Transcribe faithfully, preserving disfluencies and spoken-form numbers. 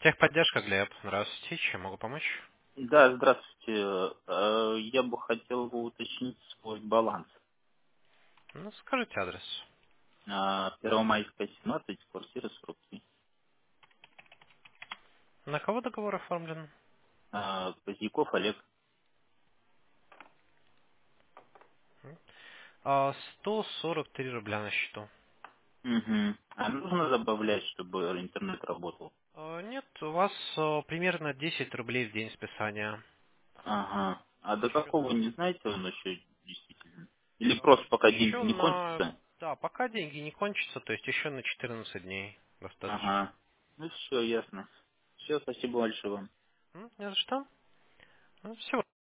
Техподдержка, Глеб. Здравствуйте. Чем могу помочь? Да, здравствуйте. Э, Я бы хотел бы уточнить свой баланс. Ну, скажите адрес. А, Первомайская, семнадцать, квартира сорок три. На кого договор оформлен? А, Поздняков Олег. А, сто сорок три рубля на счету. Угу. А нужно добавлять, чтобы интернет работал? А, нет, у вас а, примерно десять рублей в день списания. Ага. А до Счет. какого не знаете он еще действительно? Или А, просто пока деньги еще не на... кончатся? Да, пока деньги не кончатся, то есть еще на четырнадцать дней достаточно. Ага. Ну все, ясно. Все, спасибо большое вам. М, Не за что. Ну, всего